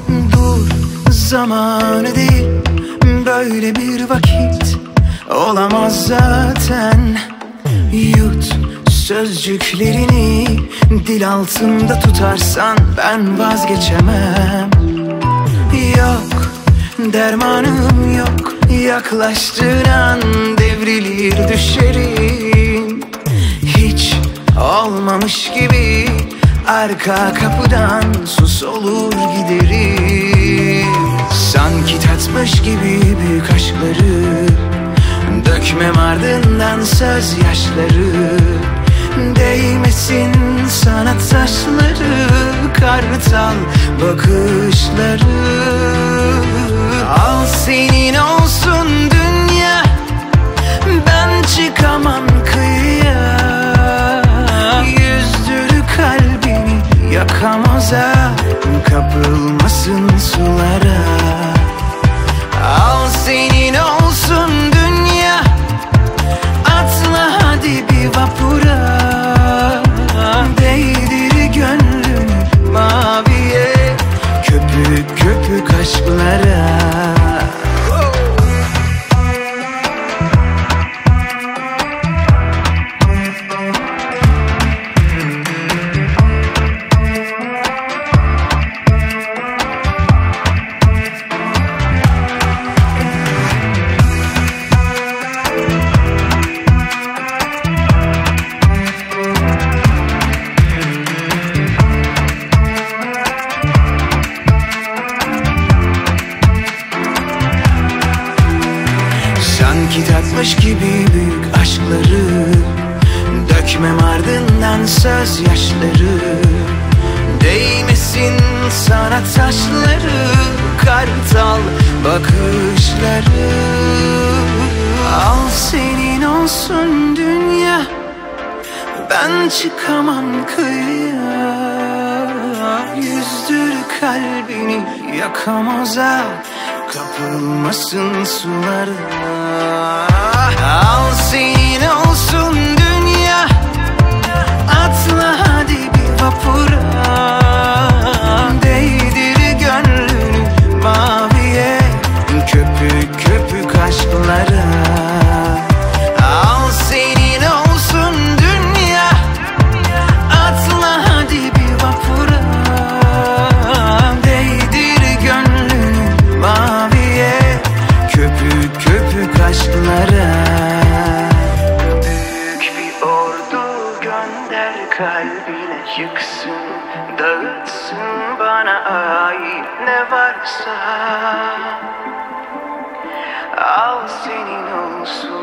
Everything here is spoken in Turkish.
Dur, zamanı değil, böyle bir vakit olamaz zaten. Yut sözcüklerini, dil altında tutarsan ben vazgeçemem. Yok, dermanım yok, yaklaştığın an devrilir düşerim. Hiç olmamış gibi arka kapıdan sus olur giderim. Sanki tatmış gibi büyük aşkları dökmem ardından söz yaşları. Değmesin sana taşları, kartal bakışları. Al senin olsun dünya, ben çıkamam kıyıya. Yüzdür kalbini yakamoza, kapılmasın sulara. Al senin olsun dünya, atla hadi bir vapura. Değdir gönlünü maviye, köpük köpük aşklara. Sanki tatmış gibi büyük aşkları dökmem ardından söz yaşları. Değmesin sana taşları, kartal bakışları. Al senin olsun dünya, ben çıkamam kıyıya. Yüzdür kalbini yakamoza, kapılmasın sulara. Al senin olsun dünya, atla hadi bir vapura. Değdir gönlünü maviye, köpük köpük aşklara. Al senin olsun dünya, atla hadi bir vapura. Değdir gönlünü maviye, köpük köpük aşklara. Büyük bir ordu gönder kalbine, yıksın dağıtsın bana ait ne varsa. Al senin olsun